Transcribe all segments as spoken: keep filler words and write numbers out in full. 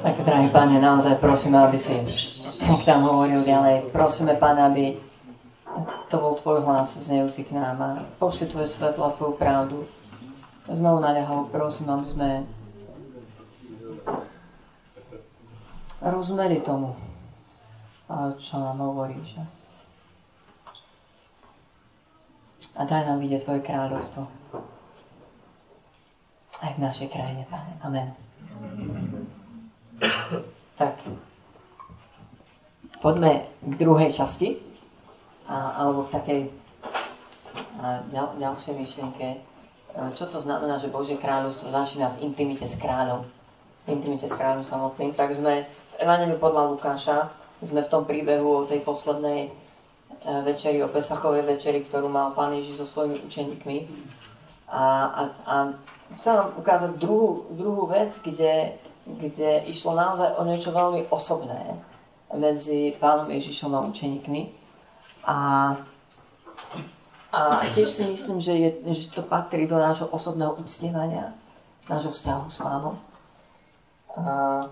Tak, drahý Pane, naozaj prosím, aby si k nám hovoril ďalej. Prosíme, Pane, aby to bol Tvoj hlas znejúci k nám a pošli Tvoje svetlo a Tvoju pravdu. Znovu naľahol, prosím, aby sme rozumeli tomu, čo nám hovoríš. A daj nám vidieť Tvoje kráľovstvo aj v našej krajine, Pane. Amen. Tak, poďme k druhej časti, a, alebo k takej a, ďal, ďalšej myšlienke. Čo to znamená, že Božie kráľovstvo začína v intimite s kráľom? V intimite s kráľom samotným. Tak sme v Evanjeliu podľa Lukáša, sme v tom príbehu o tej poslednej večeri, o Pesachovej večeri, ktorú mal Pán Ježiš so svojimi učeníkmi. A, a, a chcem vám ukázať druhú, druhú vec, kde kde išlo naozaj o niečo veľmi osobné medzi Pánom Ježišom a učeníkmi. A, a tiež si myslím, že, je, že to patrí do nášho osobného uctievania, nášho vzťahu s Pánom. A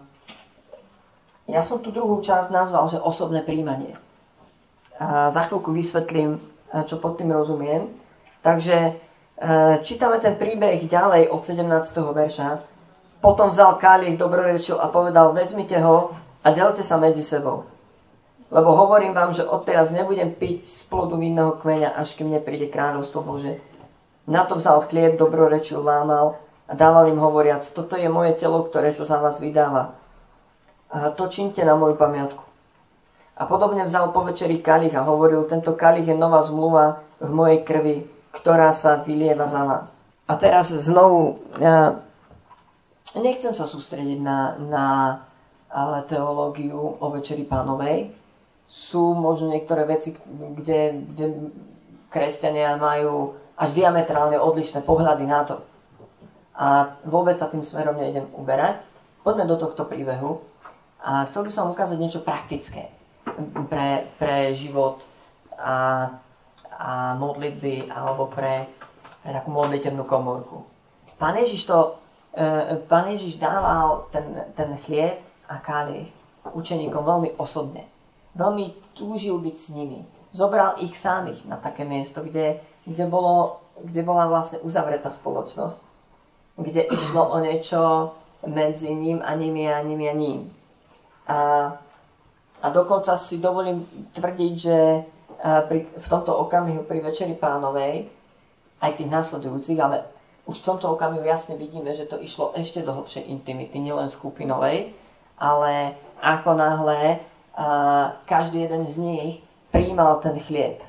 ja som tú druhú časť nazval, že osobné príjmanie. A za chvíľku vysvetlím, čo pod tým rozumiem. Takže čítame ten príbeh ďalej od sedemnásteho verša. Potom vzal kálich, dobrorečil a povedal, vezmite ho a delte sa medzi sebou. Lebo hovorím vám, že odteraz nebudem piť z plodu vinného kmeňa, až kým nepríde kráľovstvo Bože. Na to vzal chlieb, dobrorečil, lámal a dával im hovoriac, toto je moje telo, ktoré sa za vás vydáva. A to čínte na moju pamiatku. A podobne vzal po večeri kalich a hovoril, tento kalich je nová zmluva v mojej krvi, ktorá sa vylieva za vás. A teraz znovu... Ja, Nechcem sa sústrediť na, na teológiu o Večeri Pánovej. Sú možno niektoré veci, kde, kde kresťania majú až diametrálne odlišné pohľady na to. A vôbec sa tým smerom nejdem uberať. Poďme do tohto príbehu. A chcel by som vám ukázať niečo praktické pre, pre život a, a modlitby alebo pre, pre takú modlitebnú komórku. Pán Ježiš to Pán Ježiš dával ten, ten chlieb a kalich učeníkom veľmi osobne. Veľmi túžil byť s nimi. Zobral ich samých na také miesto, kde, kde, bolo, kde bola vlastne uzavretá spoločnosť. Kde išlo o niečo medzi ním a nimi a nimi a ním. A, a dokonca si dovolím tvrdiť, že pri, v tomto okamihu pri Večeri Pánovej, aj v tých následujúcich, ale už v tomto okamihu jasne vidíme, že to išlo ešte do hlbšej intimity, nielen skupinovej, ale ako náhle a, každý jeden z nich prijímal ten chlieb.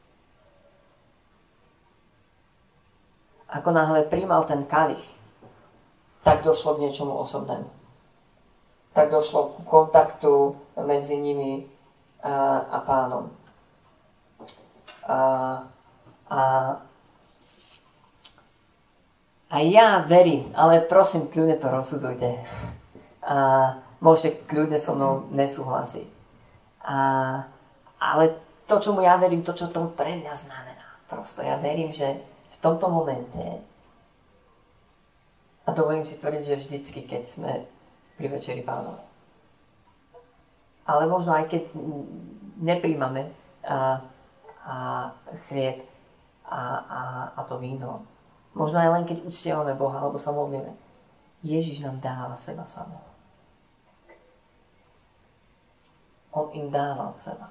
Ako náhle prijímal ten kalich, tak došlo k niečomu osobnému. Tak došlo k kontaktu medzi nimi a, a Pánom. A, a A ja verím, ale prosím, kľudne to rozsudujte. A môžete kľudne so mnou nesúhlasiť. A, ale to, čomu ja verím, to, čo to pre mňa znamená. Prosto ja verím, že v tomto momente, a dovolím si tvrdiť, že vždycky, keď sme pri Večeri Pánovej. Ale možno aj keď nepríjmame a, a chlieb a, a, a to víno, možno aj len keď uctievame Boha, alebo sa modlíme. Ježiš nám dáva seba samého. On im dával seba.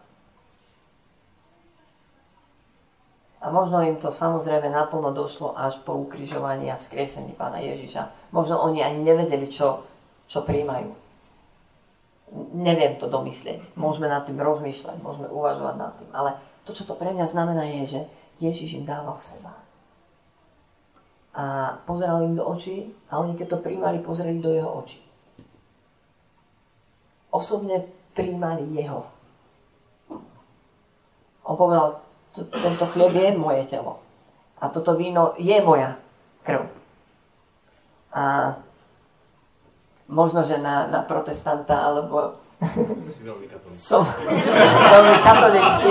A možno im to samozrejme naplno došlo až po ukrižovaní a vzkriesení Pána Ježiša. Možno oni ani nevedeli, čo, čo prijímajú. Neviem to domyslieť. Môžeme nad tým rozmýšľať, môžeme uvažovať nad tým. Ale to, čo to pre mňa znamená, je, že Ježiš im dával seba. A pozeral im do očí a oni, keď to prijímali, pozreli do jeho očí. Osobne prijímali jeho. On povedal, tento chlieb je moje telo. A toto víno je moja krv. A možno, že na, na protestanta, alebo som veľmi katolícky.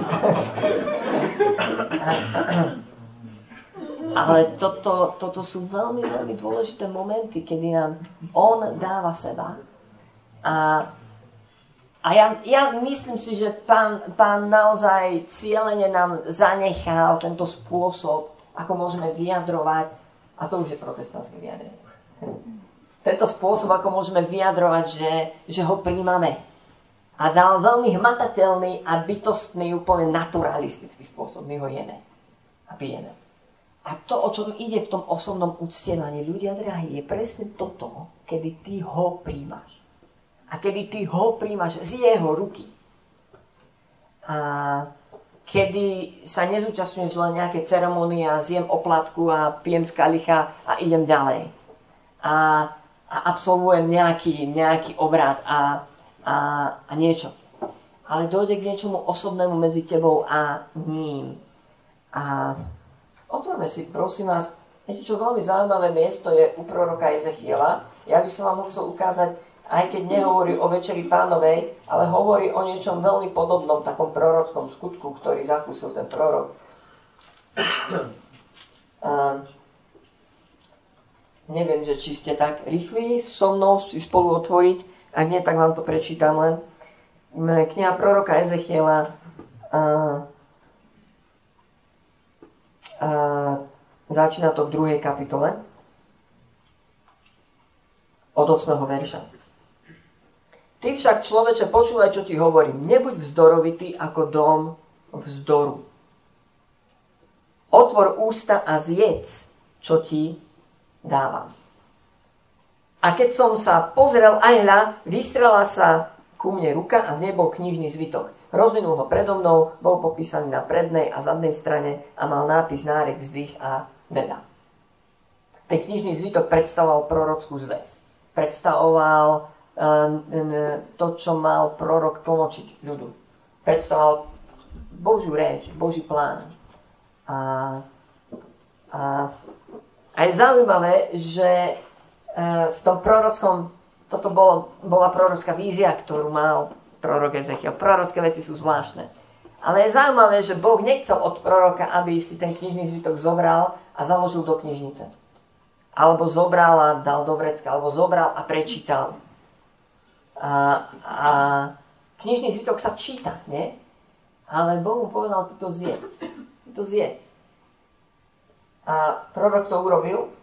Ale toto, toto sú veľmi, veľmi dôležité momenty, kedy nám on dáva seba A, a ja, ja myslím si, že pán, pán naozaj cieľene nám zanechal tento spôsob, ako môžeme vyjadrovať, a to už je protestantské vyjadrenie. Tento spôsob, ako môžeme vyjadrovať, že, že ho príjmame. A dal veľmi hmatateľný a bytostný, úplne naturalistický spôsob. My ho jeme a pijeme. A to, o čom ide v tom osobnom uctievaní, ľudia drahí, je presne toto, kedy ty ho príjmaš. A kedy ty ho príjmaš z jeho ruky. A kedy sa nezúčastňuješ len nejaké ceremonie a zjem oplatku a pijem z kalicha a idem ďalej. A, a absolvujem nejaký, nejaký obrad a A, a niečo. Ale dojde k niečomu osobnému medzi tebou a ním. A otvorme si, prosím vás, viete čo, veľmi zaujímavé miesto je u proroka Ezechiela. Ja by som vám ho chcel ukázať, aj keď nehovorí o Večeri Pánovej, ale hovorí o niečom veľmi podobnom, takom prorockom skutku, ktorý zakúsil ten prorok. A neviem, že či ste tak rýchli so mnou si spolu otvoriť. Ak nie, tak vám to prečítam len. Kniha proroka Ezechiela a, a, začína to v druhej kapitole od ôsmeho verša. Ty však, človeče, počúvaj, čo ti hovorím. Nebuď vzdorovitý ako dom vzdoru. Otvor ústa a zjedz, čo ti dávam. A keď som sa pozrel, aj hľa, vystrela sa ku mne ruka a v nej bol knižný zvitok. Rozvinul ho predo mnou, bol popísaný na prednej a zadnej strane a mal nápis, nárek, vzdych a veda. Ten knižný zvitok predstavoval prorockú zväz. Predstavoval uh, to, čo mal prorok tlmočiť ľudu. Predstavoval Božiu reč, Boží plán. A, a, a je zaujímavé, že v tom prorockom, toto bolo, bola prorocká vízia, ktorú mal prorok Ezechiel. Prorocké veci sú zvláštne. Ale je zaujímavé, že Boh nechcel od proroka, aby si ten knižný zvitok zobral a založil do knižnice. Alebo zobral a dal do vrecka, alebo zobral a prečítal. A, a knižný zvitok sa číta, nie? Ale Boh mu povedal, ty to zjedz. Ty to zjedz. A prorok to urobil.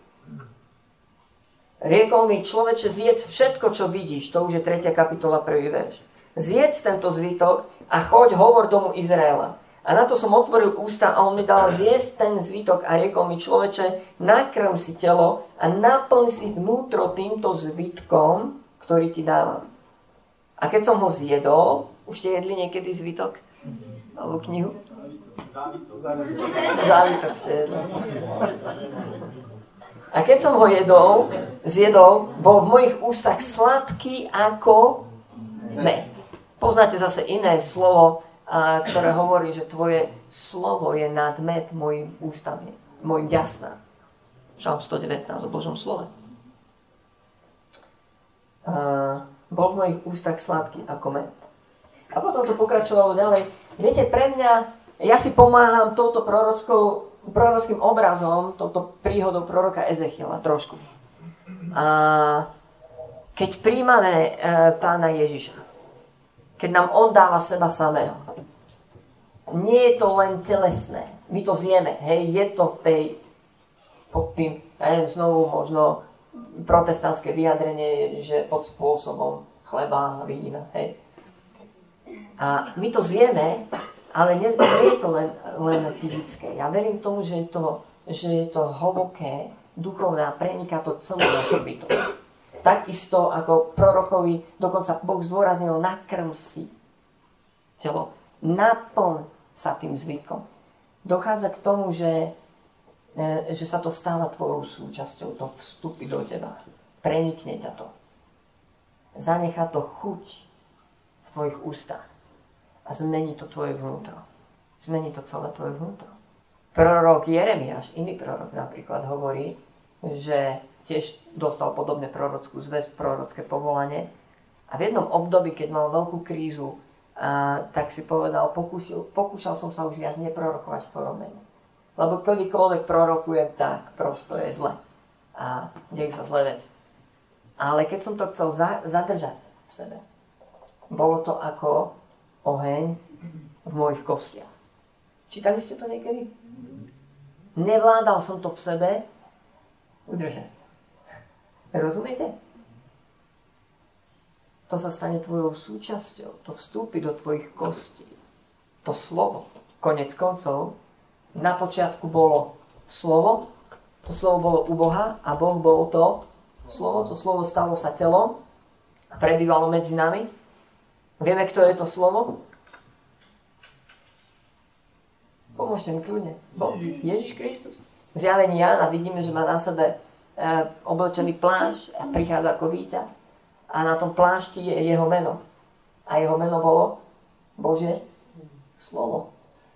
Riekol mi, človeče, zjedz všetko, čo vidíš. To už je tretia kapitola, prvý verš. Zjedz tento zvitok a choď, hovor domu Izraela. A na to som otvoril ústa a on mi dal zjesť ten zvitok a riekol mi, človeče, nakrm si telo a naplň si vnútro týmto zvitkom, ktorý ti dávam. A keď som ho zjedol, už ste jedli niekedy zvitok? Alebo knihu? Závitok. Závitok ste jedli. A keď som ho jedol, zjedol, bol v mojich ústach sladký ako med. Poznáte zase iné slovo, a, ktoré hovorí, že tvoje slovo je nad med mojim ústami, mojim ďasná. Žalm sto devätnásť o Božom slove. A, bol v mojich ústach sladký ako med. A potom to pokračovalo ďalej. Viete, pre mňa, ja si pomáham touto prorockou prorockým obrazom, touto príhodou proroka Ezechiela trošku. A keď príjmame e, pána Ježiša, keď nám on dáva seba samého, nie je to len telesné. My to zjeme, hej, je to v tej, pod tým, ja neviem, znovu možno protestantské vyjadrenie, že pod spôsobom chleba a vína, hej. A my to zjeme, ale nie, nie je to len, len fyzické. Ja verím tomu, že je to, že je to hlboké, duchovné a preniká to celú našu bytosť. Takisto ako prorokovi, dokonca Boh zdôraznil, nakrm si telo. Naplň sa tým zvitkom. Dochádza k tomu, že, že sa to stáva tvojou súčasťou. To vstúpi do teba. Prenikne ťa to. Zanechá to chuť v tvojich ústach. A zmení to tvoje vnútro. Zmení to celé tvoje vnútro. Prorok Jeremiáš, iný prorok napríklad, hovorí, že tiež dostal podobne prorockú zväz, prorocké povolanie. A v jednom období, keď mal veľkú krízu, a, tak si povedal, pokúšal, pokúšal som sa už viac neprorokovať v tvojom mene. Lebo kedykoľvek prorokujem, tak prosto je zle. A dejú sa zlé veci. Ale keď som to chcel za, zadržať v sebe. Bolo to ako oheň v mojich kostiach. Čítali ste to niekedy? Nevládal som to v sebe udržať. Rozumiete? To sa stane tvojou súčasťou. To vstúpi do tvojich kostí. To slovo. Konec koncov, na počiatku bolo slovo, to slovo bolo u Boha a Boh bolo to slovo. To slovo stalo sa telom a prebývalo medzi nami. Vieme, kto je to slovo? Pomôžte mi kľudne. Boh, Ježiš Kristus. V zjavení Jána vidíme, že má na sebe e, oblečený plášť a prichádza ako víťaz. A na tom plášti je jeho meno. A jeho meno bolo Božie slovo.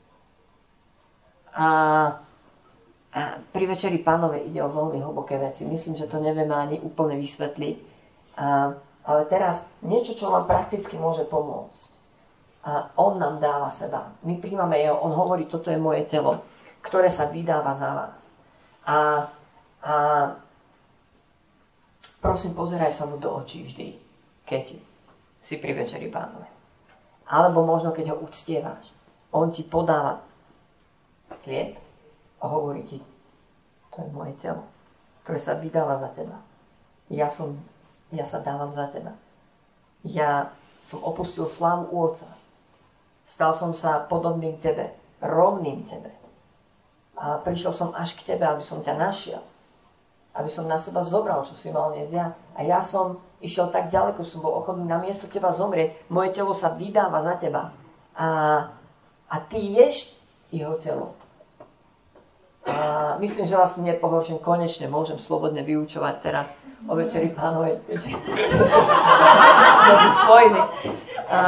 A, a pri Večeri Pánovej ide o veľmi hlboké veci. Myslím, že to nevieme ani úplne vysvetliť. A, ale teraz niečo, čo nám prakticky môže pomôcť. A on nám dáva seba. My príjmame jeho. On hovorí, toto je moje telo, ktoré sa vydáva za vás. A, a prosím, pozeraj sa mu do očí vždy, keď si pri Večeri Pánovej. Alebo možno, keď ho uctievaš. On ti podáva chlieb a hovorí ti, to je moje telo, ktoré sa vydáva za teba. Ja, som, ja sa dávam za teba. Ja som opustil slávu u Otca. Stal som sa podobným tebe, rovným tebe. A prišiel som až k tebe, aby som ťa našiel. Aby som na seba zobral, čo si mal niesť ja. A ja som išiel tak ďaleko, som bol ochotný na miesto teba zomrieť. Moje telo sa vydáva za teba. A, a ty ješ jeho telo. A myslím, že vás nepohorším. Konečne môžem slobodne vyučovať teraz o Večeri Pánovej. Medzi svojimi. A,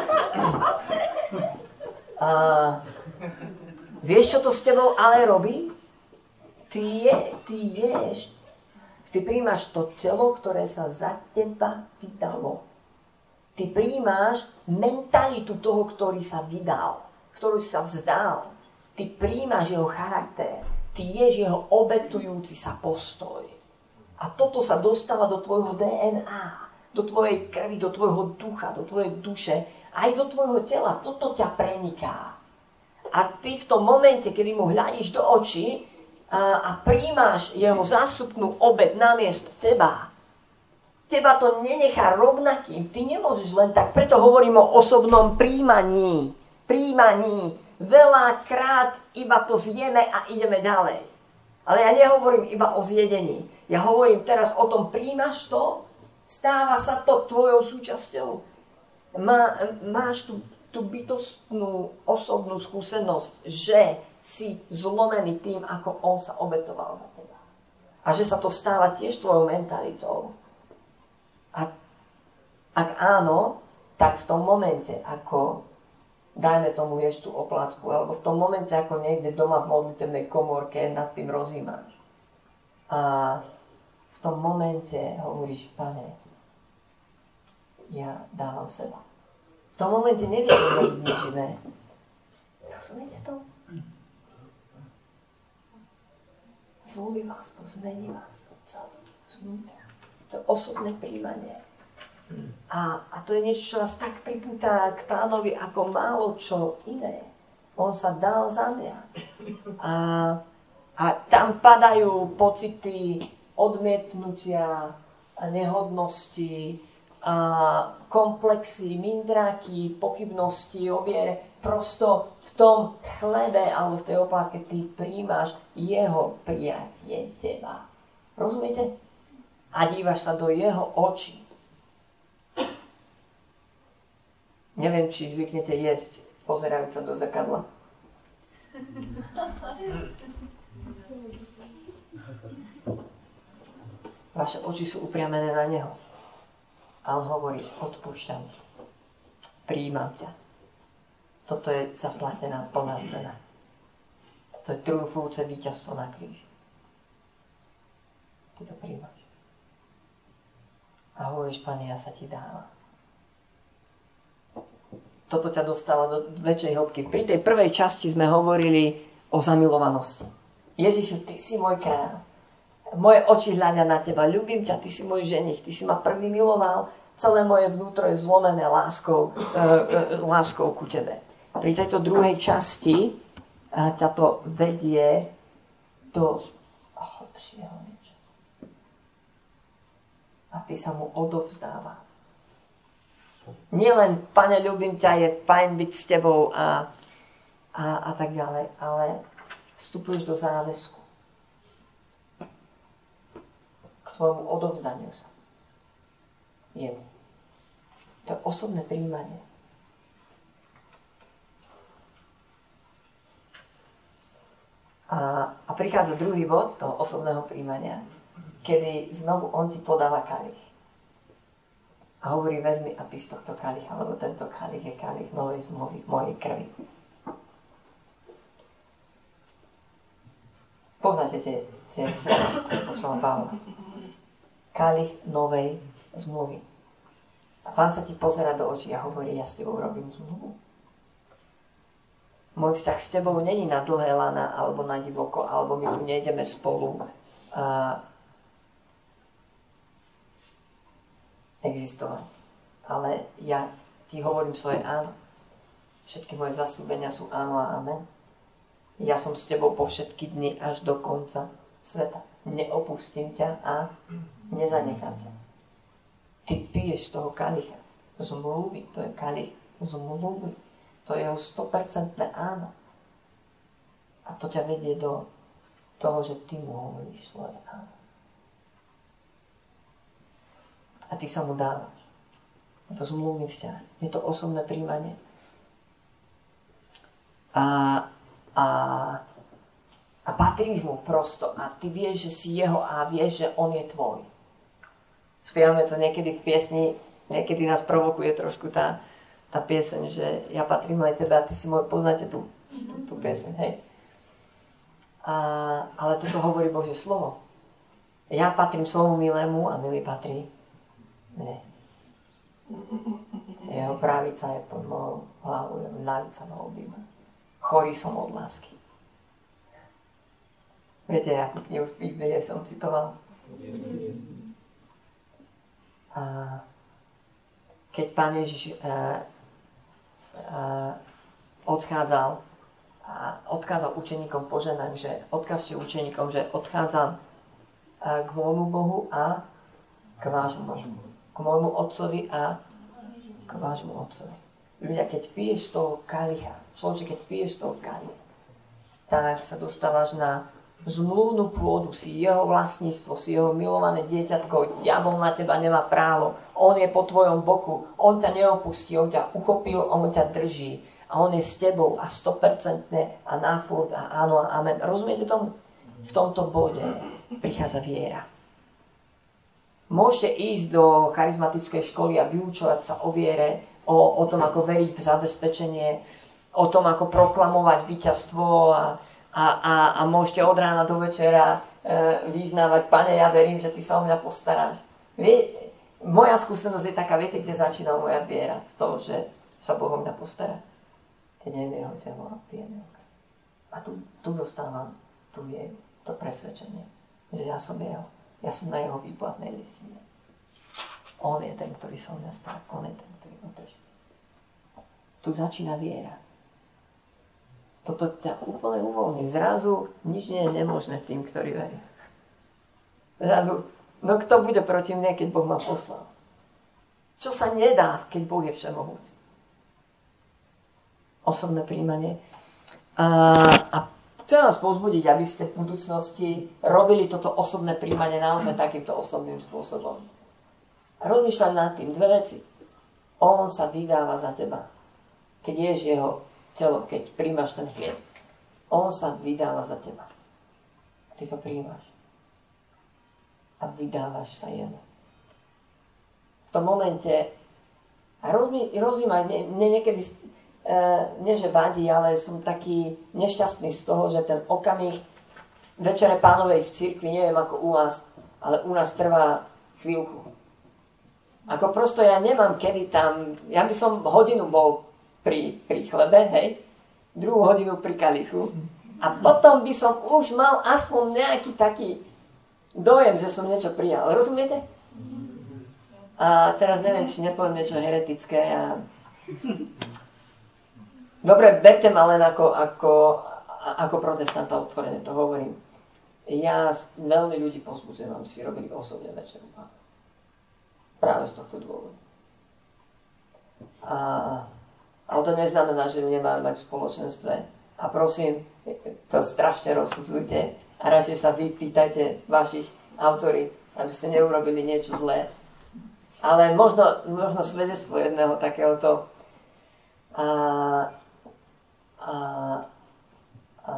a, vieš, čo to s tebou ale robí? Ty, je, ty ješ, ty príjmaš to telo, ktoré sa za teba vydalo. Ty príjmaš mentalitu toho, ktorý sa vydal, ktorý sa vzdal. Ty príjmaš jeho charakter. Ty ješ jeho obetujúci sa postoj. A toto sa dostáva do tvojho dé en á, do tvojej krvi, do tvojho ducha, do tvojej duše, aj do tvojho tela. Toto ťa preniká. A ty v tom momente, kedy mu hľadíš do očí a, a príjmaš jeho zástupnú obet namiesto teba, teba to nenechá rovnakým. Ty nemôžeš len tak. Preto hovorím o osobnom príjmaní. Príjmaní. Veľakrát iba to zjeme a ideme ďalej. Ale ja nehovorím iba o zjedení. Ja hovorím teraz o tom, príjmaš to, stáva sa to tvojou súčasťou. Má, máš tú, tú bytostnú osobnú skúsenosť, že si zlomený tým, ako on sa obetoval za teba. A že sa to stáva tiež tvojou mentalitou. A ak áno, tak v tom momente, ako dajme tomu ješ tú oplátku, alebo v tom momente, ako niekde doma v modlitebnej komórke nad tým rozímaš. A v tom momente hovoríš, Pane, ja dávam seba. V tom momente nevieš robiť nič iné. Rozumiete to? Zlúbi vás to, zmení vás to celé. Znútra. To je osobné príjmanie. A, a to je niečo, čo nás tak pripúta k Pánovi ako málo čo iné. On sa dal za mňa. A, a tam padajú pocity odmietnutia, nehodnosti, a komplexy, mindráky, pochybnosti o viere. Prosto v tom chlebe alebo v tej oplátke ty príjmaš jeho prijatie teba. Rozumiete? A dívaš sa do jeho očí. Neviem, či zvyknete jesť pozerajúc sa do zrkadla. Vaše oči sú upriamené na neho. A on hovorí, odpúšťam ti. Prijímam ťa. Toto je zaplatená plná cena. To je triumfujúce víťazstvo na kríži. Ty to prijímaš. A hovoríš, Pane, ja sa ti dávam. Toto ťa dostáva do väčšej hĺbky. Pri tej prvej časti sme hovorili o zamilovanosti. Ježišu, ty si môj kráľ. Moje oči hľadia na teba. Ľúbim ťa, ty si môj ženich. Ty si ma prvý miloval. celé moje vnútro je zlomené láskou, e, e, láskou ku tebe. Pri tejto druhej časti e, ťa to vedie do hlbšieho niečo. A ty sa mu odovzdáva. Nielen, Pane, ľúbim ťa, je fajn byť s tebou a, a, a tak ďalej, ale vstupuješ do záväzku k tvojmu odovzdaniu sa. Jemu. To je osobné príjmanie. A, a prichádza druhý bod toho osobného príjmania, kedy znovu on ti podáva kalich. A hovorí, vezmi a pí z tohto kalicha, lebo tento kalich je kalich novej zmluvy v mojej krvi. Poznáte tie, tie slova pošlom Pavla. Kalich novej zmluvy. A Pán sa ti pozerá do očí a hovorí, ja s tebou robím zmluvu. Môj vzťah s tebou není na dlhé lana, alebo na divoko, alebo my tu nejdeme spolu uh, existovať. Ale ja ti hovorím svoje áno. Všetky moje zasľúbenia sú áno a amen. Ja som s tebou po všetky dni až do konca sveta. Neopustím ťa a nezanechám ťa. Ty piješ z toho kalicha zmluvy. To je kalich zmluvy. To je jeho sto percent áno. A to ťa vedie do toho, že ty mu hovoríš svoje áno. A ty sa mu dávaš. Je to zmluvný vzťah. Je to osobné príjmanie. A, a, a patríš mu prosto. A ty vieš, že si jeho a vieš, že on je tvoj. Spievame to niekedy v piesni, niekedy nás provokuje trošku tá, tá pieseň, že ja patrím aj tebe a ty si môj, poznáte tú, tú, tú pieseň, hej? A, ale toto hovorí Božie slovo. Ja patrím slovu milému a milý patrí mne. Jeho pravica je pod mojou hlavou, jeho ľavica ma objíma. Chorý som od lásky. Viete, akú knihu z Biblie som citoval? A keď Pán Ježiš a, a, odchádzal a odkázal učeníkom poženať, že odkázte učeníkom, že odchádzam k môjmu Bohu a k vášmu Bohu. K môjmu Otcovi a k vášmu Otcovi. Ľudia, keď piješ z toho kalicha, človeče, keď piješ z toho kalicha, tak sa dostávaš na zmluvnú pôdu, si jeho vlastníctvo, si jeho milované dieťatko, diabol na teba nemá právo, on je po tvojom boku, on ťa neopustí, on ťa uchopil, on ťa drží a on je s tebou a sto percent a na furt a áno a amen. Rozumiete tomu? V tomto bode prichádza viera. Môžete ísť do charizmatickej školy a vyučovať sa o viere, o, o tom, ako veriť v zabezpečenie, o tom, ako proklamovať víťazstvo a, a, a, a môžete od rána do večera e, vyznávať, Pane, ja verím, že ty sa o mňa postaráš. Vie, moja skúsenosť je taká, viete, kde začína moja viera? V tom, že sa Boh o mňa postará. Keď jem jeho telo a pijem jeho krv. A tu, tu dostávam tú vieru, to presvedčenie, že ja som jeho. Ja som na jeho výplatnej listine. On je ten, ktorý sa o mňa stará. On je ten, ktorý ma drží. Tu začína viera. Toto ťa úplne uvoľní. Zrazu nič nie je nemožné tým, ktorí veria. Zrazu, no kto bude proti mne, keď Boh ma poslal? Čo sa nedá, keď Boh je všemohúci? Osobné príjmanie. A, a chcem vás povzbudiť, aby ste v budúcnosti robili toto osobné príjmanie naozaj takýmto osobným spôsobom. Rozmýšľať nad tým dve veci. On sa vydáva za teba. Keď ješ jeho telo, keď príjmaš ten chlieb. On sa vydáva za teba. Ty to príjmaš. A vydávaš sa jemu. V tom momente rozumaj, mne niekedy nie že vadí, ale som taký nešťastný z toho, že ten okamih Večere Pánovej v cirkvi, neviem ako u vás, ale u nás trvá chvíľku. Ako prosto ja nemám kedy tam, ja by som hodinu bol pri, pri chlebe, hej, druhú hodinu pri kalichu a potom by som už mal aspoň nejaký taký dojem, že som niečo prijal. Rozumiete? A teraz neviem, či nepoviem niečo heretické. A... Dobre, berte ma len ako, ako, ako protestanta, otvorene to hovorím. Ja veľmi ľudí povzbudzujem, aby si robili osobne večeru Pána. Práve z tohto dôvodu. A, ale to neznamená, že nemáme mať v spoločenstve. A prosím, to strašne rozsudzujte a radšej sa vy pýtajte vašich autorít, aby ste neurobili niečo zlé. Ale možno, možno svedectvo jedného takéhoto a, a, a,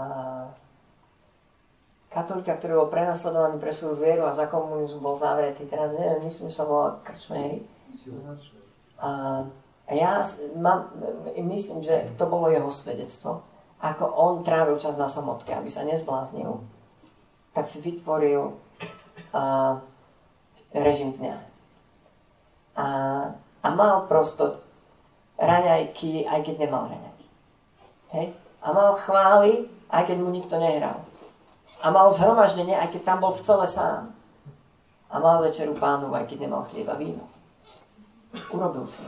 katolíka, ktorý bol prenasledovaný pre svoju vieru a za komunizmu bol zavretý. Teraz neviem, myslím, že sa volal Krčméry. A ja mám, myslím, že to bolo jeho svedectvo. Ako on trávil čas na samotke, aby sa nezbláznil, tak si vytvoril uh, režim dňa. A, a mal prosto raňajky, aj keď nemal raňajky. Hej? A mal chvály, aj keď mu nikto nehral. A mal zhromaždenie, aj keď tam bol v celé sám. A mal večeru Pánu, aj keď nemal chlieb a víno. Urobil si.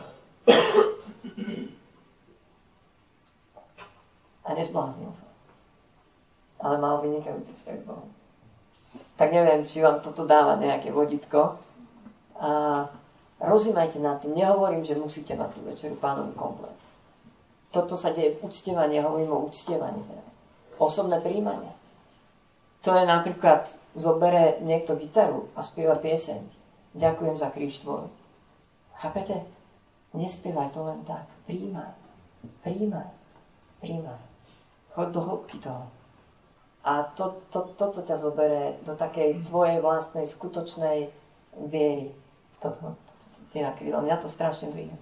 A nezbláznil sa. Ale mal vynikajúci vzťah k Bohu. Tak neviem, či vám toto dáva nejaké vodítko. A rozímajte nad tým. Nehovorím, že musíte mať tú večeru Pánovu komplet. Toto sa deje v uctievaní. Hovorím o uctievaní teraz. Osobné príjmanie. To je napríklad, zobere niekto gitaru a spieva pieseň. Ďakujem za kríž tvoj. Chápete? Nespievaj to len tak. Príjmaj. Príjmaj. Príjmaj. Choď do hĺbky toho. A to, to, toto ťa zobere do takej tvojej vlastnej, skutočnej viery. Toto, ty nakrylo. Mňa to strašne dvíha.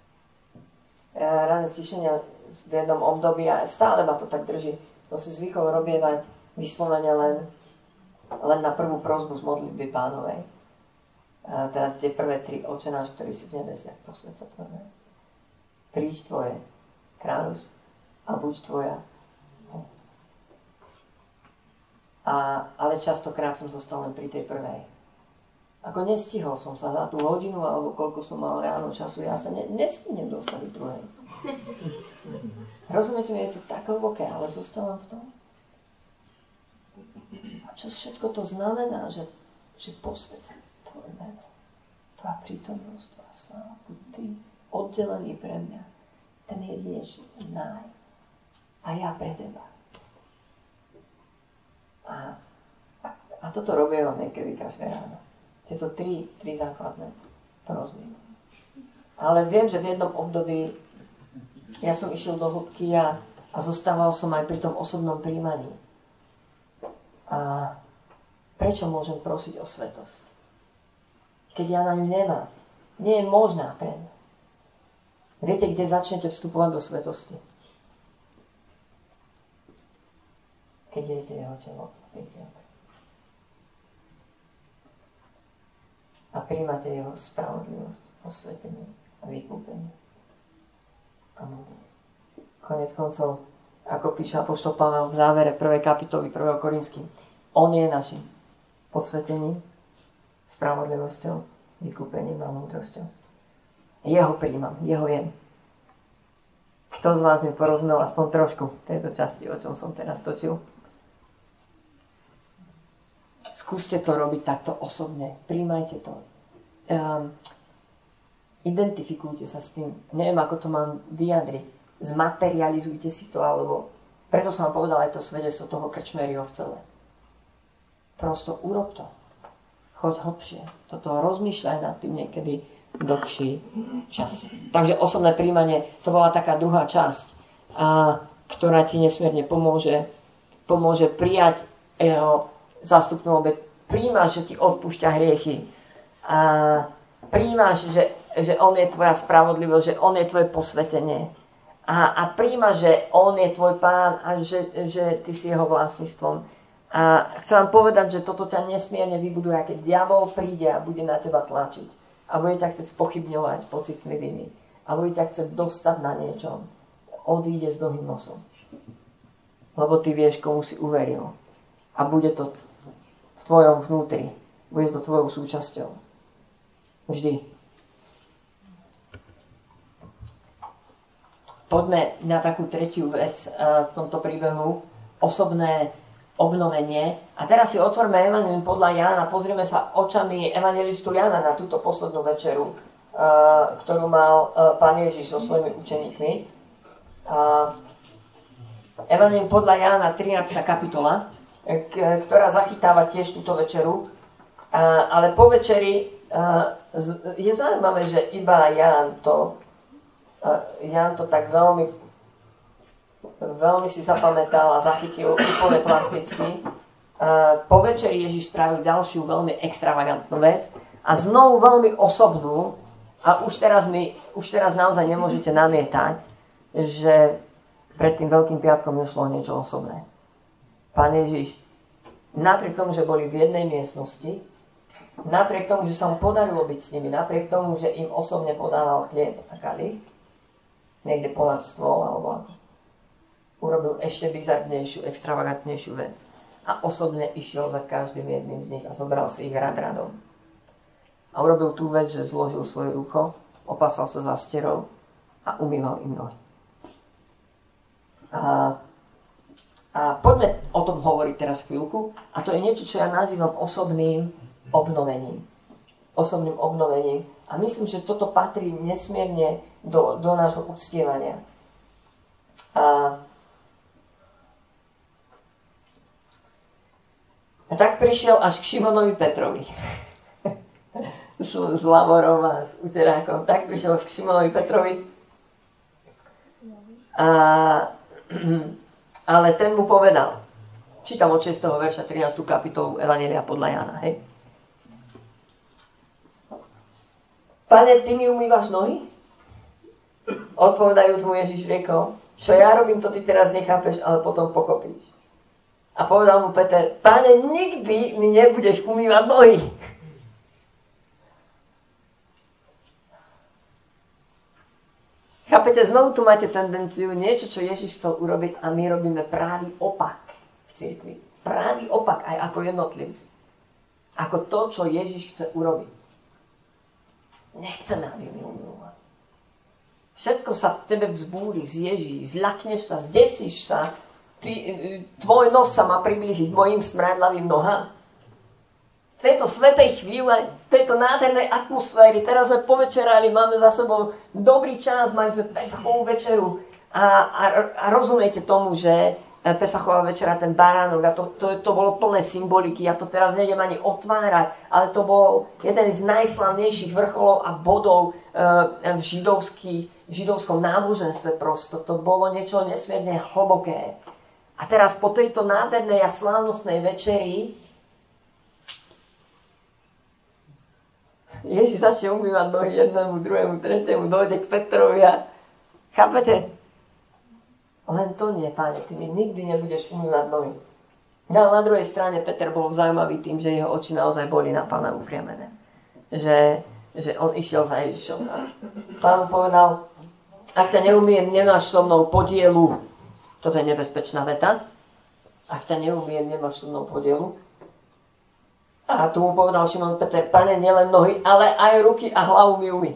Ráne stišenia v jednom období a stále ma to tak drží. To si zvykol robievať vyslovene len, len na prvú prosbu z modlitby Pánovej. A teda tie prvé tri Otče náš, ktorý si v nebesiach, posväť sa tvoje meno. Príď tvoje kráľovstvo a buď tvoja. A, ale častokrát som zostal len pri tej prvej. Ako nestihol som sa za tú hodinu, alebo koľko som mal ráno času, ja sa ne, nestihnem dostať do druhej. Rozumiete mi, je to tak hlboké, ale zostávam v tom. A čo všetko to znamená, že, že posväcam tvoje meno, tvoja prítomnosť, tvoja sláva, ty oddelený pre mňa, ten jedinečný, ten náj. A ja pre teba. A, a, a toto robím vám niekedy každé ráno. Tieto tri, tri základné prosby. Ale viem, že v jednom období ja som išiel do hĺbky a, a zostával som aj pri tom osobnom príjmaní. A prečo môžem prosiť o svetosť? Keď ja na ňu nemám. Nie je možná pre mňa. Viete, kde začnete vstupovať do svetosti? Keď jete jeho telo. A príjmate jeho spravodlivosť, osvetenie a vykúpenie. A múdrosť. Konec koncov, ako píše apoštol Pavel v závere prvej kapitoly prvého Korinským, on je našim posvetením, spravodlivosťou, vykúpením a múdrosťou. Jeho príjmam, jeho jem. Kto z vás mi porozumel aspoň trošku tejto časti, o čom som teraz točil? Skúste to robiť takto osobne. Príjmajte to. Um, identifikujte sa s tým. Neviem, ako to mám vyjadriť. Zmaterializujte si to, alebo preto som vám povedal aj to svedectvo toho Krčméryho v celé. Prosto urob to. Choď hlbšie. Toto rozmýšľaj nad tým niekedy dlhší čas. Takže osobné príjmanie, to bola taká druhá časť, a, ktorá ti nesmierne pomôže, pomôže prijať jeho zástupnú obeť. Príjmaš, že ti odpúšťa hriechy. A príjmaš, že, že on je tvoja spravodlivosť, že on je tvoje posvetenie. A, a príjmaš, že on je tvoj pán a že, že ty si jeho vlastníctvom. A chcem vám povedať, že toto ťa nesmierne vybuduje, keď diabol príde a bude na teba tlačiť. A bude ťa chcieť spochybňovať pocitmi viny. A bude ťa chcieť dostať na niečom. Odíde s dlhým nosom. Lebo ty vieš, komu si uveril. A bude to v tvojom vnútri. Bude to tvojou súčasťou. Vždy. poďme na takú tretiu vec v tomto príbehu, osobné obnovenie. A teraz si otvorme Evangelium podľa Jána, pozrieme sa očami evangelistu Jána na túto poslednú večeru, ktorú mal Pán Ježiš so svojimi učeníkmi. Evangelium podľa Jána, trinásta kapitola, ktorá zachytáva tiež túto večeru. Ale po večeri je zaujímavé, že iba Ján to, Ján to tak veľmi, veľmi si zapamätal a zachytil úplne plasticky. Po večeri Ježiš spravil ďalšiu veľmi extravagantnú vec a znovu veľmi osobnú. A už teraz, mi, už teraz naozaj nemôžete namietať, že pred tým Veľkým piatkom nešlo o niečo osobné. Pán Ježiš, napriek tomu, že boli v jednej miestnosti, napriek tomu, že sa mu podarilo byť s nimi, napriek tomu, že im osobne podával chlieb a kalich, niekde ponad stôl, alebo urobil ešte bizarnejšiu, extravagantnejšiu vec. A osobne išiel za každým jedným z nich a zobral si ich rad radom. A urobil tú vec, že zložil svoje ruko, opasal sa zásterou a umýval im nohy. A, a poďme o tom hovoriť teraz chvíľku. A to je niečo, čo ja nazývam osobným obnovením. Osobným obnovením. A myslím, že toto patrí nesmierne do, do nášho uctievania. A, a tak prišiel až k Šimonovi Petrovi. S, s lamorom a s uterákom. Tak prišiel až k Šimonovi Petrovi. A, ale ten mu povedal, čítam od šiesteho verša trinástu kapitolu Evanjelia podľa Jána, hej. Pane, ty mi umývaš nohy? Odpovedajúc mu Ježiš riekol, čo ja robím, to ty teraz nechápeš, ale potom pochopíš. A povedal mu Peter, Pane, nikdy mi nebudeš umývať nohy. Chápete, znovu tu máte tendenciu niečo, čo Ježiš chcel urobiť a my robíme právý opak v cirkvi. Právý opak aj ako jednotlivci. Ako to, čo Ježiš chce urobiť. Nechceme, aby mi umýval. Všetko sa v tebe vzbúri, zježí, zľakneš sa, zdesíš sa, ty, tvoj nos sa má priblížiť mojim smradlavým nohám. V tejto svätej chvíle, v tejto nádhernej atmosféry, teraz sme povečerali, máme za sebou dobrý čas, mali sme Pesachovú večeru a, a, a rozumiete tomu, že Pesachová večera, ten baránok, a to, to, to bolo plné symboliky, ja to teraz nejdem ani otvárať, ale to bol jeden z najslavnejších vrcholov a bodov e, v židovských, židovskom náboženstve prosto. To bolo niečo nesmierne hlboké. A teraz po tejto nádhernej a slávnostnej večeri Ježiš začne umývať nohy jednému, druhému, tretiemu, dojde k Petrovi a chápete? Len to nie, Páne, ty mi nikdy nebudeš umývať nohy. Ale na druhej strane Peter bol zaujímavý tým, že jeho oči naozaj boli na Pána upriamené. Že, že on išiel za Ježišom. A Pán povedal, ak ťa neumiem, nemáš so mnou podielu. Toto je nebezpečná veta. Ak ťa neumiem, nemáš so mnou podielu. A tu mu povedal Šimon Peter, Pane, nielen nohy, ale aj ruky a hlavu mi umý.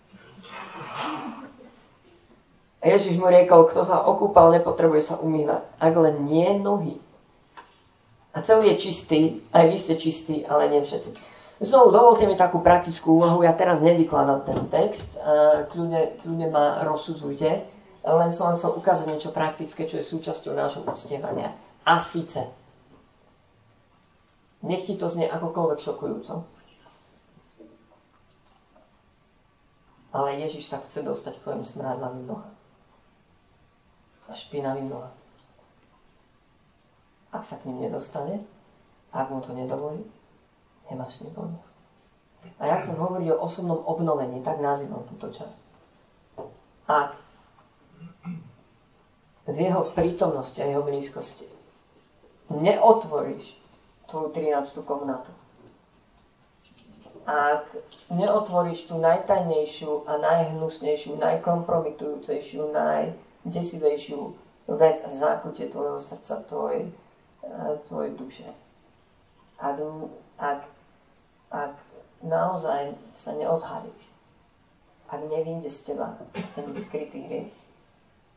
A Ježiš mu riekol, kto sa okúpal, nepotrebuje sa umývať, ak len nie nohy. A celý je čistý, aj vy ste čistí, ale nie všetci. Znovu, dovolte mi takú praktickú úvahu, ja teraz nevykladám ten text, kľudne, kľudne ma rozsudzujte, len som vám chcel ukázať niečo praktické, čo je súčasťou nášho uctievania. A síce, nech ti to znie akokoľvek šokujúco. Ale Ježiš sa chce dostať k tvojim smrádlavým nohám. A špinavým nohám. Ak sa k ním nedostane, ak mu to nedovolí, nemáš s ním voľno. A ja chcem hovoriť o osobnom obnovení, tak nazývam túto časť. Ak v jeho prítomnosti a jeho blízkosti neotvoríš tvoju trinástu komnatu. Ak neotvoríš tú najtajnejšiu a najhnusnejšiu, najkompromitujúcejšiu, najdesivejšiu vec a zákutie tvojho srdca, tvojej, tvojej duše. Ak, ak, ak naozaj sa neodhalíš, ak nevyjde z teba ten skrytý hriech,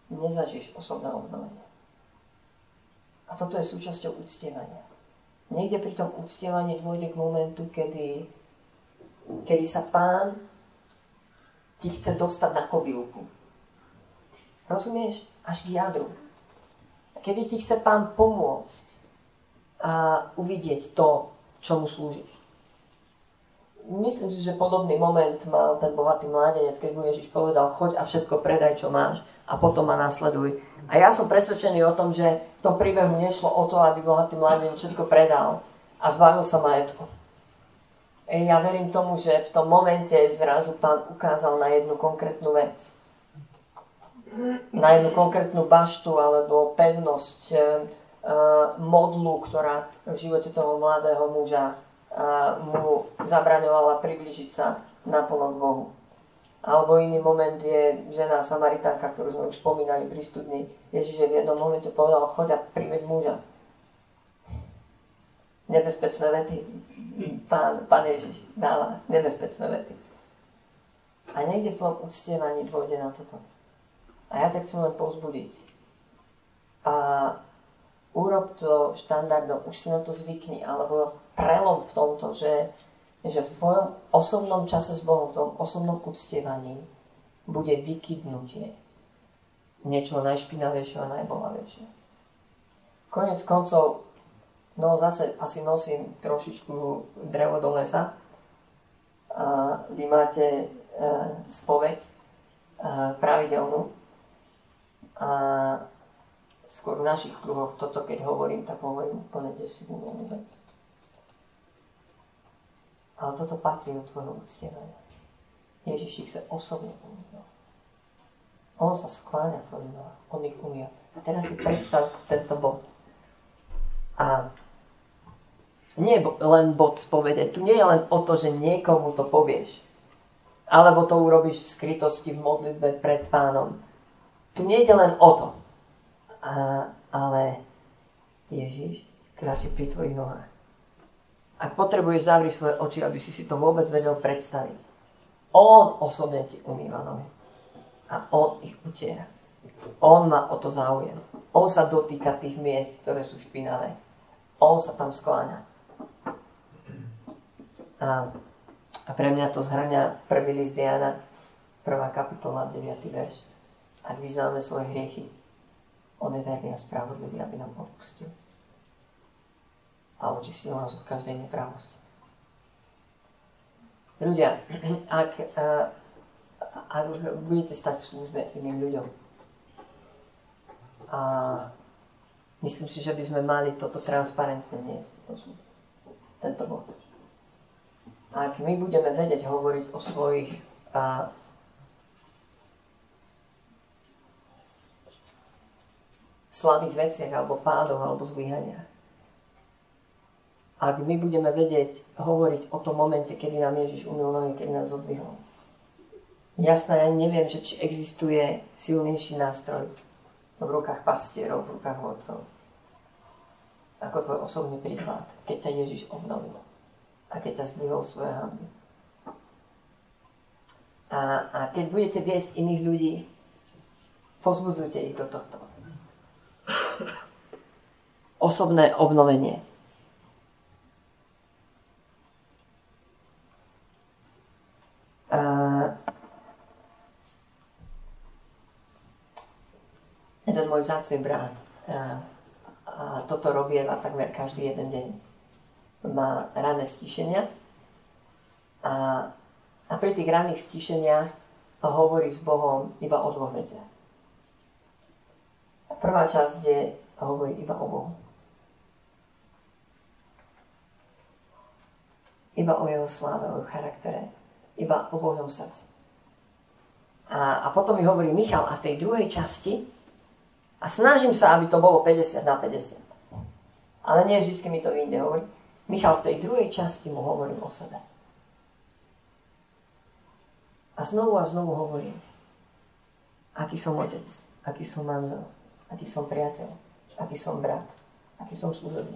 nezažiješ osobné obnovenie. A toto je súčasťou uctievania. Niekde pri tom uctievaní dôjde k momentu, kedy, kedy sa Pán ti chce dostať na kobylku. Rozumieš? Až k jadru. Kedy ti chce Pán pomôcť a uvidieť to, čo mu slúžiš. Myslím si, že podobný moment mal ten bohatý mládenec, keď mu Ježiš povedal, choď a všetko predaj, čo máš a potom ma nasleduj. A ja som presvedčený o tom, že v tom príbehu nešlo o to, aby bohatý mládenec všetko predal a zbavil sa majetku. Ja verím tomu, že v tom momente zrazu Pán ukázal na jednu konkrétnu vec. Na jednu konkrétnu baštu alebo pevnosť e, e, modlu, ktorá v živote toho mladého muža a mu zabraňovala priblížiť sa naplno k Bohu. Alebo iný moment je žena Samaritánka, ktorú sme už spomínali pri studni. Ježiš v jednom momente povedal, choď a priveď muža. Nebezpečné vety. Pán, pán Ježiš dáva nebezpečné vety. A niekde v tvojom uctievaní dôjde na toto. A ja ťa chcem len povzbudiť. A urob to štandardom, už si na to zvykni, alebo prelom v tomto, že, že v tvojom osobnom čase s Bohom, v tom osobnom uctievaní bude vykydnutie niečo najšpinavejšieho a najbohavejšieho. Konec koncov, no zase asi nosím trošičku drevo do lesa a vy máte e, spoveď e, pravidelnú a skôr v našich kruhoch toto, keď hovorím, tak hovorím úplne desivú vec. Ale toto patrí do tvojho uctievania. Ježiš ich chce osobne umývať. On sa skláňa tvojim nohám. On ich umýva. A teraz si predstav tento bod. A nie je len bod spovede. Tu nie je len o to, že niekomu to povieš. Alebo to urobíš v skrytosti v modlitbe pred Pánom. Tu nie ide len o to. A, ale Ježiš kráči pri tvojich nohách. Ak potrebuješ, zavri svoje oči, aby si si to vôbec vedel predstaviť. On osobne ti umýva nohy. A on ich utiera. On má o to záujem. On sa dotýka tých miest, ktoré sú špinavé. On sa tam skláňa. A, a pre mňa to zhrňa prvý list Jána, prvá kapitola, deviaty verš. Ak vyznáme svoje hriechy, on je verný a spravodlivý, aby nám odpustil a očistil nás od každej nepravosti. Ľudia, ak, ak budete stať v službe iným ľuďom a myslím si, že by sme mali toto transparentne niesť, tento bod. Ak my budeme vedieť hovoriť o svojich a, slabých veciach, alebo pádoch, alebo zlyhaniach. Ak my budeme vedieť hovoriť o tom momente, kedy nám Ježiš umyl nohy, keď nás odvihol. Jasné, ja neviem, že či existuje silnejší nástroj v rukách pastierov, v rukách vodcov, ako tvoj osobný príklad, keď ťa Ježiš obnovil a keď ťa zdvihol svoje hanby. A, a keď budete viesť iných ľudí, povzbudzujte ich do tohto. Osobné obnovenie. A jeden môj vzácny brat a, a toto robieva takmer každý jeden deň. Má ranné stíšenia a, a pri tých ranných stíšeniach hovorí s Bohom iba o dvoch veciach. Prvá časť je hovorí iba o Bohu. Iba o jeho sláve, o jeho charaktere. Iba o Božom srdci. A, a potom mi hovorí Michal, a v tej druhej časti, a snažím sa, aby to bolo päťdesiat na päťdesiat. Ale nie vždy mi to vyjde, hovorí. Michal, v tej druhej časti mu hovorím o sebe. A znovu a znovu hovorím, aký som otec, aký som manžel, aký som priateľ, aký som brat, aký som služobník.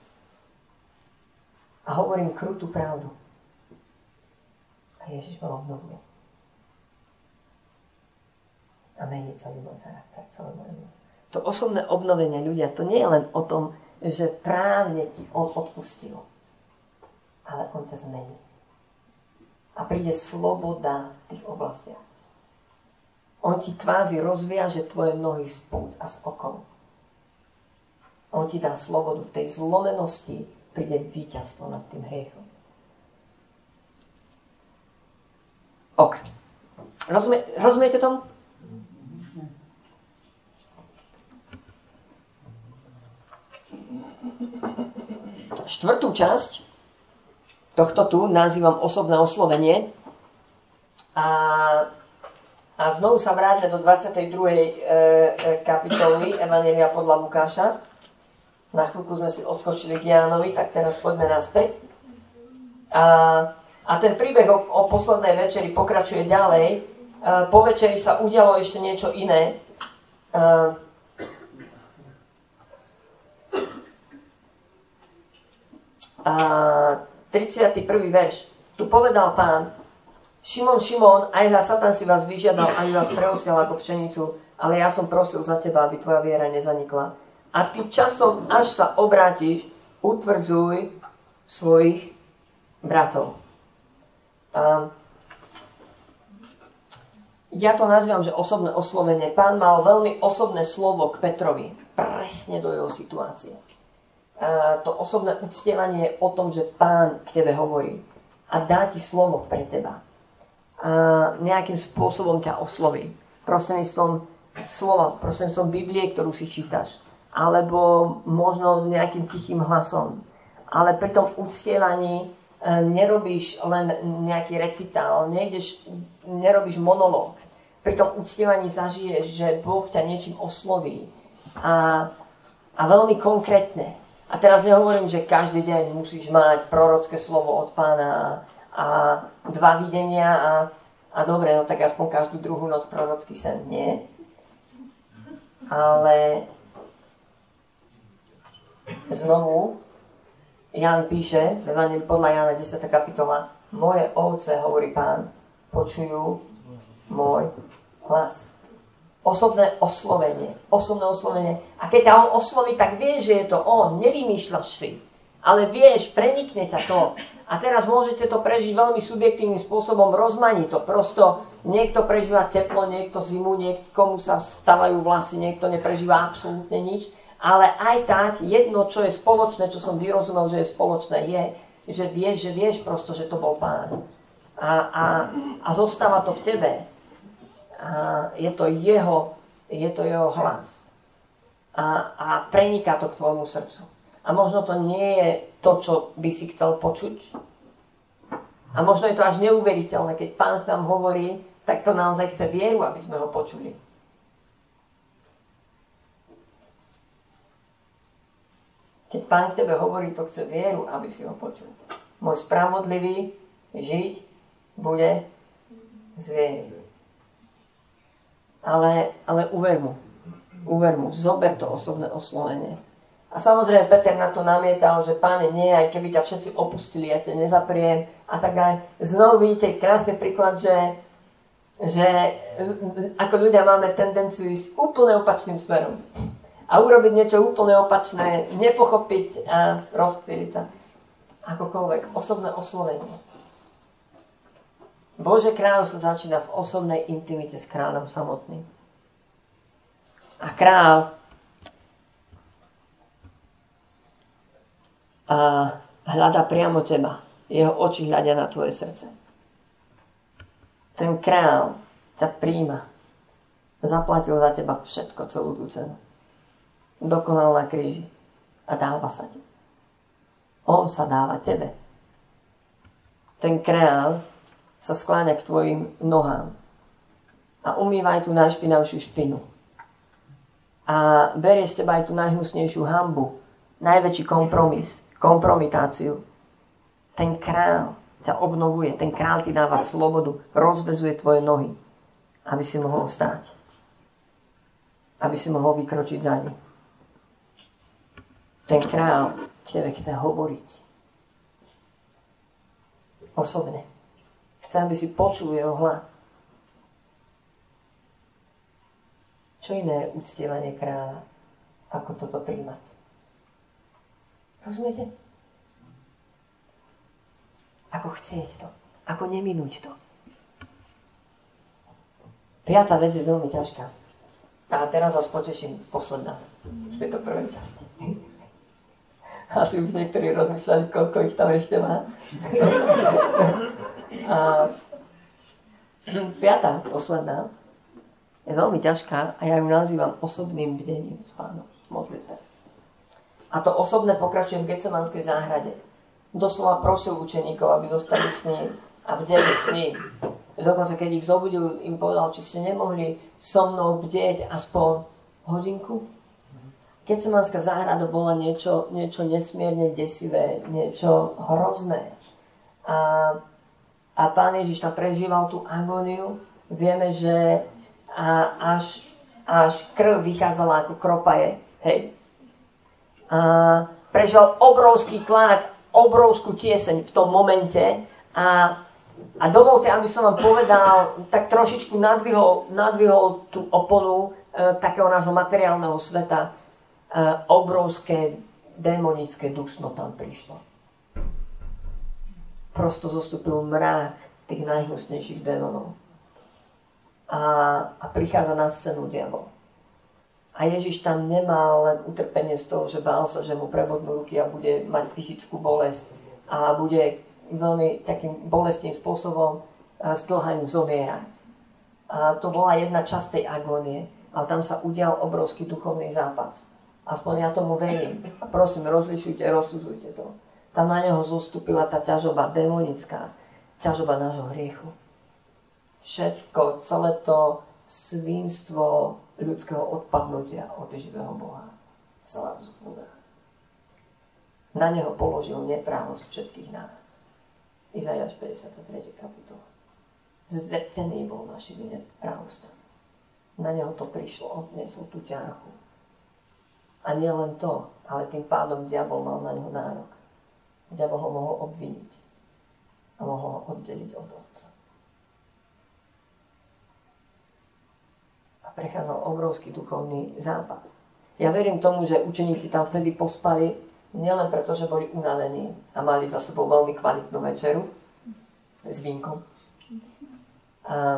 A hovorím krutú pravdu. A Ježiš ma obnovuje. Amen. zmeniť celý môj charakter, celé moje. To osobné obnovenie, ľudia, to nie je len o tom, že právne ti on odpustil, ale on ťa zmení. A príde sloboda v tých oblastiach. On ti kvázi rozviaže tvoje nohy z pút a z okov. On ti dá slobodu. V tej zlomenosti príde víťazstvo nad tým hriechom. Ok. Rozumie, rozumiete tomu? Štvrtú časť tohto tu nazývam osobné oslovenie. A, a znovu sa vráťme do dvadsiatej druhej E, kapitoly Evanjelia podľa Lukáša. Na chvíľku sme si odskočili k Jánovi, tak teraz poďme naspäť. A, a ten príbeh o, o poslednej večeri pokračuje ďalej. E, po večeri sa udialo ešte niečo iné. E, A tridsiaty prvý verš. Tu povedal Pán: Šimon, Šimon, aj hľa Satan si vás vyžiadal, aby vás preosial ako pšenicu, ale ja som prosil za teba, aby tvoja viera nezanikla. A ty časom, až sa obrátiš, utvrdzuj svojich bratov. A ja to nazývam, že osobné oslovenie. Pán mal veľmi osobné slovo k Petrovi. Presne do jeho situácie. A to osobné uctievanie je o tom, že Pán k tebe hovorí a dá ti slovo pre teba. A nejakým spôsobom ťa osloví. Prostredníctvom slova, prostredníctvom Biblie, ktorú si čítaš. Alebo možno nejakým tichým hlasom. Ale pri tom uctievaní nerobíš len nejaký recitál, nejdeš, nerobíš monológ. Pri tom uctievaní zažiješ, že Boh ťa niečím osloví. A, a veľmi konkrétne. A teraz nehovorím, že každý deň musíš mať prorocké slovo od Pána a dva videnia a, a dobre, no tak aspoň každú druhú noc prorocký sen. Nie. Ale znovu Ján píše, v Evanjeliu podľa Jána desiata kapitola: Moje ovce, hovorí Pán, počujú môj hlas. Osobné oslovenie. Osobné oslovenie. A keď ťa on osloví, tak vieš, že je to on. Nevymýšľaš si. Ale vieš, prenikne ťa to. A teraz môžete to prežiť veľmi subjektívnym spôsobom, rozmanito. Prosto niekto prežíva teplo, niekto zimu, niekomu sa stavajú vlasy, niekto neprežíva absolútne nič. Ale aj tak, jedno, čo je spoločné, čo som vyrozumel, že je spoločné, je, že vieš, že vieš prosto, že to bol Pán. A, a, a zostáva to v tebe. A je to jeho, je to jeho hlas. A, a preniká to k tvojmu srdcu. A možno to nie je to, čo by si chcel počuť. A možno je to až neuveriteľné, keď Pán k nám hovorí, tak to naozaj chce vieru, aby sme ho počuli. Keď Pán k tebe hovorí, to chce vieru, aby si ho počul. Môj spravodlivý žiť bude z viery. Ale, ale uver mu. Uver mu. Zober to osobné oslovenie. A samozrejme Peter na to namietal, že Páne, nie, aj keby ťa všetci opustili, ja ťa nezapriem. A tak aj znovu vidíte krásny príklad, že, že ako ľudia máme tendenciu ísť úplne opačným smerom. A urobiť niečo úplne opačné, nepochopiť a rozptýliť sa. Akokoľvek. Osobné oslovenie. Božie kráľovstvo začína v osobnej intimite s kráľom samotným. A kráľ a hľadá priamo teba. Jeho oči hľadia na tvoje srdce. Ten kráľ ťa príjma. Zaplatil za teba všetko, celú tú cenu. Dokonal na kríži a dáva sa ti. On sa dáva tebe. Ten kráľ sa skláňa k tvojim nohám a umýva aj tú najšpinavšiu špinu. A berie z teba aj tú najhnusnejšiu hanbu, najväčší kompromis, kompromitáciu. Ten kráľ ťa obnovuje, ten kráľ ti dáva slobodu, rozvezuje tvoje nohy, aby si mohol stáť. Aby si mohol vykročiť za ním. Ten kráľ k tebe chce hovoriť. Osobne. Chce, aby si počul jeho hlas. Čo iné je uctievanie kráľa, ako toto príjmať? Rozumiete? Ako chcieť to. Ako neminúť to. Piatá vec je veľmi ťažká. A teraz vás poteším, posledná z tejto prvej časti. Asi už niektorí rozmýšľali, koľko ich tam ešte má. A piatá, posledná, je veľmi ťažká a ja ju nazývam osobným bdením s Pánom v modlitbe. A to osobné pokračuje v Getsemanskej záhrade. Doslova prosil učeníkov, aby zostali s ním a bdeli s ním. Dokonca, keď ich zobudil, im povedal, či ste nemohli so mnou bdieť aspoň hodinku. Getsemanská záhrada bola niečo, niečo nesmierne desivé, niečo hrozné. A, a Pán Ježiš tam prežíval tú agóniu. Vieme, že a až, až krv vychádzala ako kropaje. Hej. A prežíval obrovský tlak, obrovskú tieseň v tom momente. A A dovolte, aby som vám povedal, tak trošičku nadvihol, nadvihol tú oponu e, takého nášho materiálneho sveta. E, obrovské démonické dusno tam prišlo. Prosto zostúpil mrák tých najhnusnejších démonov. A, a prichádza na scénu diabol. A Ježiš tam nemal len utrpenie z toho, že bál sa, že mu prebodnú ruky a bude mať fyzickú bolesť a bude veľmi takým bolestným spôsobom zdĺhaním zomierať. A to bola jedna časť tej agónie, ale tam sa udial obrovský duchovný zápas. Aspoň ja tomu verím. A prosím, rozlišujte, rozsudzujte to. Tam na neho zostúpila tá ťažoba démonická, ťažoba nášho hriechu. Všetko, celé to svinstvo ľudského odpadnutia od živého Boha. Celá vzbúda. Na neho položil neprávosť všetkých nás. Izaiáš päťdesiata tri kapitola. Zdrtený bol našimi neprávosťami. Na neho to prišlo, odniesol tú ťarchu. A nie len to, ale tým pádom diabol mal na neho nárok. Diabol ho mohol obviniť a mohol ho oddeliť od Otca. A prechádzal obrovský duchovný zápas. Ja verím tomu, že učeníci tam vtedy pospali nielen preto, že boli unavení a mali za sebou veľmi kvalitnú večeru s vínkom. A,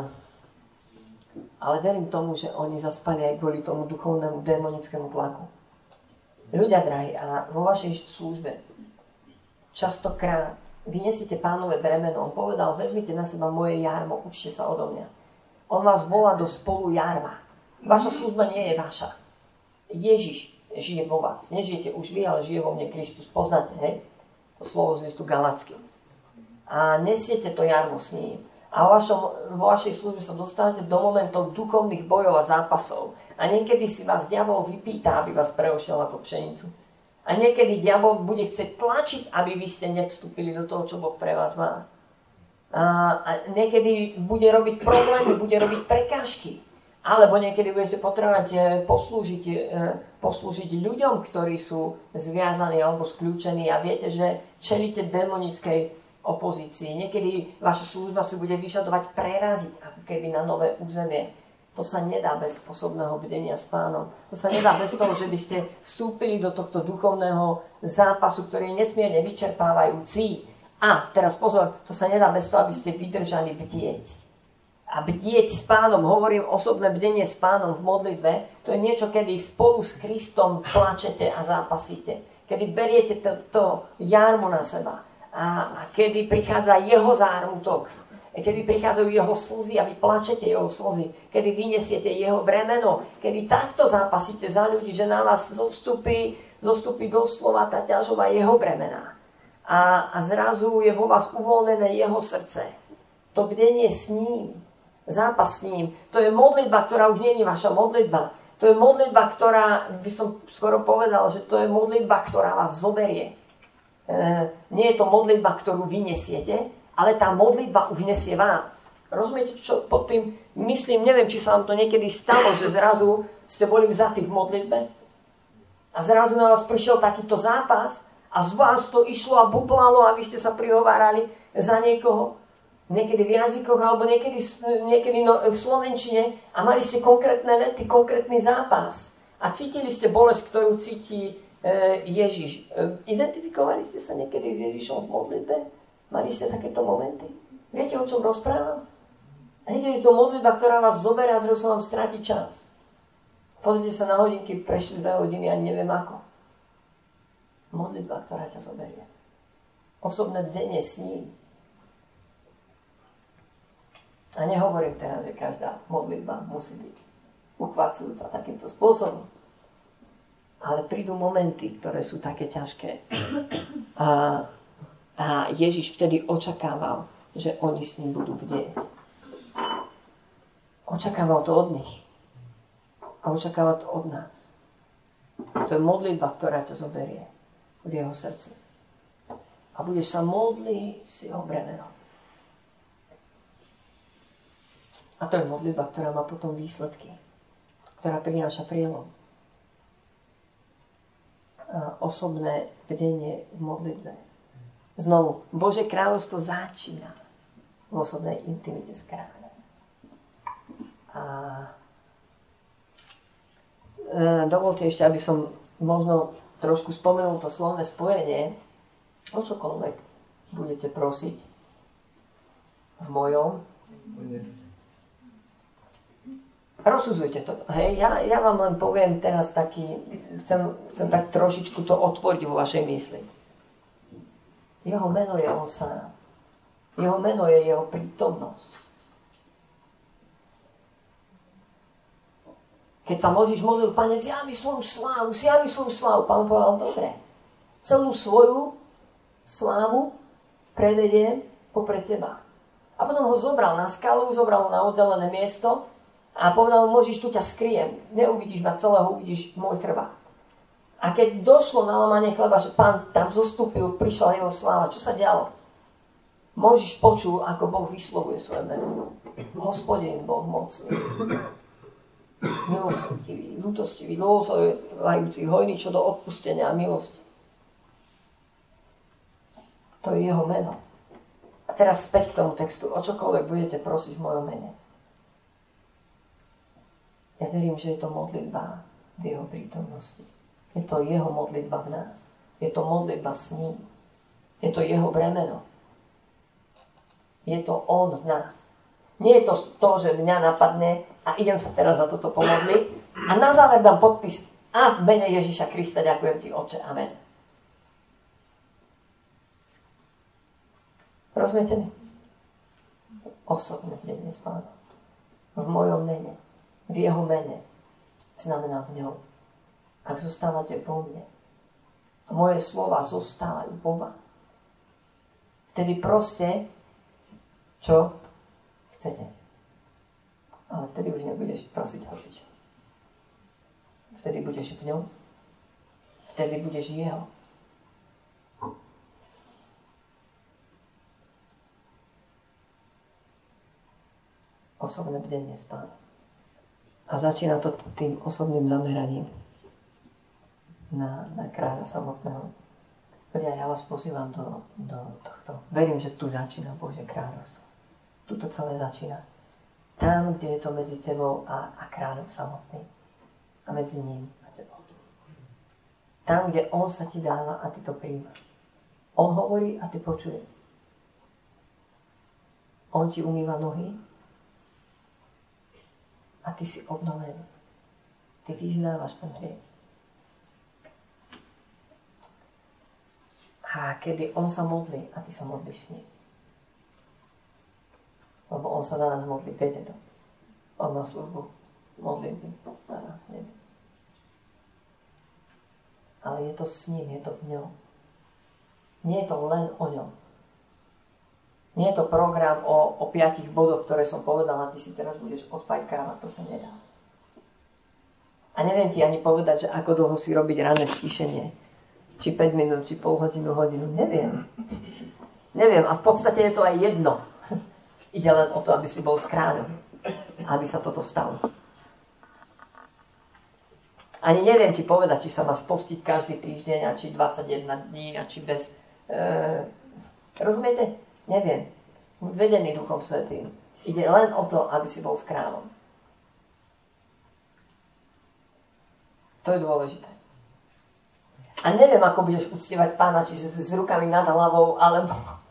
ale verím tomu, že oni zaspali aj kvôli tomu duchovnému démonickému tlaku. Ľudia drahí, a vo vašej službe častokrát vy nesiete Pánové bremeno. On povedal, vezmite na seba moje jarmo, učte sa odo mňa. On vás volá do spolu jarma. Vaša služba nie je vaša. Ježiš žije vo vás. Nežijete už vy, ale žije vo mne Kristus. Poznáte, hej? To slovo z listu Galackým. A nesiete to jarmo s ním. A vo, vašom, vo vašej službe sa dostávate do momentov duchovných bojov a zápasov. A niekedy si vás diabol vypýta, aby vás preošiel ako pšenicu. A niekedy diabol bude chcieť tlačiť, aby vy ste nevstúpili do toho, čo Boh pre vás má. A, a niekedy bude robiť problémy, bude robiť prekážky. Alebo niekedy budete potrebovať poslúžiť, poslúžiť ľuďom, ktorí sú zviazaní alebo skľúčení a viete, že čelíte démonickej opozícii. Niekedy vaša služba si bude vyžadovať preraziť ako keby na nové územie. To sa nedá bez osobného bdenia s Pánom. To sa nedá bez toho, že by ste vstúpili do tohto duchovného zápasu, ktorý je nesmierne vyčerpávajúci. A teraz pozor, to sa nedá bez toho, aby ste vydržali bdieť. A bdieť s Pánom, hovorím osobné bdenie s Pánom v modlitbe, to je niečo, kedy spolu s Kristom plačete a zápasíte. Kedy beriete to, to jarmo na seba. A, a kedy prichádza jeho zármutok. Kedy prichádzajú jeho slzy a vy plačete jeho slzy. Kedy vynesiete jeho bremeno. Kedy takto zápasíte za ľudí, že na vás zostupí, zostupí doslova tá ťažová jeho bremena. A, a zrazu je vo vás uvoľnené jeho srdce. To bdenie s ním. Zápas s ním. To je modlitba, ktorá už nie je vaša modlitba. To je modlitba, ktorá, by som skoro povedal, že to je modlitba, ktorá vás zoberie. E, nie je to modlitba, ktorú vy nesiete, ale tá modlitba už nesie vás. Rozumiete, čo pod tým myslím? Neviem, či sa vám to niekedy stalo, že zrazu ste boli vzatí v modlitbe a zrazu na vás prišiel takýto zápas a z vás to išlo a bublalo a vy ste sa prihovárali za niekoho. niekedy v jazykoch, alebo niekedy, niekedy no, v slovenčine a mali ste konkrétne vety, konkrétny zápas. A cítili ste bolesť, ktorú cíti e, Ježiš. E, identifikovali ste sa niekedy s Ježišom v modlitbe? Mali ste takéto momenty? Viete, o čom rozprávam? A niekedy je to modlitba, ktorá vás zoberie a zrazu sa vám stráti čas. Pozrite sa na hodinky, prešli dve hodiny a neviem ako. Modlitba, ktorá ťa zoberie. Osobné denne s ním. A nehovorím teraz, že každá modlitba musí byť uchvacujúca takýmto spôsobom. Ale prídu momenty, ktoré sú také ťažké. A, a Ježiš vtedy očakával, že oni s ním budú bdieť. Očakával to od nich. A očakáva to od nás. To je modlitba, ktorá ťa zoberie v jeho srdci. A budeš sa modliť s jeho bremenom. A to je modlitba, ktorá má potom výsledky. Ktorá prináša prielom. A osobné bdenie v modlitbe. Znovu, Božie kráľovstvo začína v osobnej intimite s kráľom. A dovolte ešte, aby som možno trošku spomenul to slovné spojenie. O čokoľvek budete prosiť v mojom. Rozsudzujte to. Hej, ja, ja vám len poviem teraz taký, chcem, chcem tak trošičku to otvoriť vo vašej mysli. Jeho meno je on sám. Jeho meno je jeho prítomnosť. Keď sa Mojžiš modlil, Pane, zjavi svoju slávu, zjavi svoju slávu. Pán povedal, dobre, celú svoju slávu prevediem popred teba. A potom ho zobral na skalu, zobral ho na oddelené miesto a povedal, Mojžiš, tu ťa skryjem. Neuvidíš ma celého, uvidíš môj chrbát. A keď došlo na lámanie chleba, že Pán tam zostúpil, prišla jeho sláva, čo sa dialo? Mojžiš počul, ako Boh vyslovuje svoje meno. Hospodin, Boh mocný. Milostivý, ľútostivý, dlhozojúci, hojný čo do odpustenia a milosti. To je jeho meno. A teraz späť k tomu textu. O čokoľvek budete prosiť v mojom mene. Ja verím, že je to modlitba v jeho prítomnosti. Je to jeho modlitba v nás. Je to modlitba s ním. Je to jeho bremeno. Je to on v nás. Nie je to to, že mňa napadne a idem sa teraz za toto pomodliť a na záver dám podpis a v mene Ježiša Krista ďakujem ti, Otče. Amen. Rozumiete mi? Osobne bdenie s Pánom. V mojom mene. V jeho mene. Znamená v ňom. Ak zostávate vo mne a moje slova zostávajú vo vám, vtedy proste čo chcete. Ale vtedy už nebudeš prosiť hocičo. Vtedy budeš v ňom. Vtedy budeš jeho. Osobné bdenie s Pánom. A začína to tým osobným zameraním na, na kráľa samotného. Ja, ja vás pozývam do, do tohto. Verím, že tu začína Božie kráľovstvo. Tu to celé začína. Tam, kde je to medzi tebou a, a kráľom samotným. A medzi ním a tebou. Tam, kde on sa ti dáva a ty to príjmaš. On hovorí a ty počuješ. On ti umýva nohy a ty si obnovený. Ty vyznávaš ten hriech. A kedy on sa modlí a ty sa modlíš s ním. Lebo on sa za nás modlí, viete to. On má službu modlitby za nás v nebi. Ale je to s ním, je to v ňom. Nie je to len o ňom. Nie je to program o, o piatich bodoch, ktoré som povedal a ty si teraz budeš odfajkávať, to sa nedá. A neviem ti ani povedať, že ako dlho si robiť ranné stíšenie. Či päť minút, či pol hodinu, hodinu, neviem. Neviem a v podstate je to aj jedno. Ide len o to, aby si bol s kráľom. Aby sa toto stalo. Ani neviem ti povedať, či sa máš postiť každý týždeň, a či dvadsaťjeden dní, a či bez... E, rozumiete? Neviem. Buď vedený Duchom Svätým. Ide len o to, aby si bol s kráľom. To je dôležité. A neviem, ako budeš uctievať Pána, či s, s rukami nad hlavou, alebo,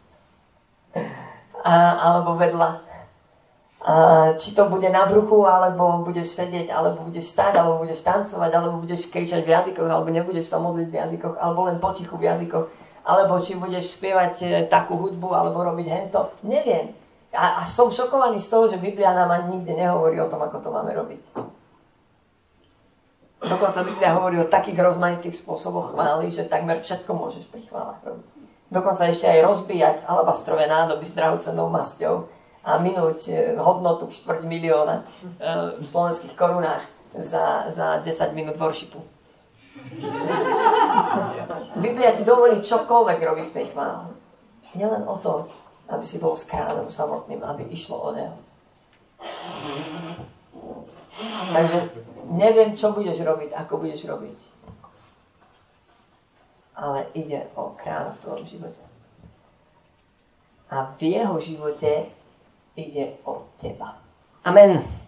a, alebo vedľa. A, či to bude na bruchu, alebo budeš sedieť, alebo budeš stať, alebo budeš tancovať, alebo budeš kričať v jazykoch, alebo nebudeš sa modliť v jazykoch, alebo len potichu v jazykoch, alebo či budeš spievať e, takú hudbu, alebo robiť hento. Neviem. A, a som šokovaný z toho, že Biblia nám ani nikde nehovorí o tom, ako to máme robiť. Dokonca Biblia hovorí o takých rozmanitých spôsoboch chvály, že takmer všetko môžeš pri chválach robiť. Dokonca ešte aj rozbíjať alabastrové nádoby s drahocennou masťou a minúť hodnotu štvrť milióna v slovenských korunách za, za desať minút worshipu. Biblia ti dovolí čokoľvek robiť v tej chvále. Nie len o to, aby si bol s kráľom samotným, aby išlo o neho. Takže neviem, čo budeš robiť, ako budeš robiť. Ale ide o kráľa v tvojom živote. A v jeho živote ide o teba. Amen.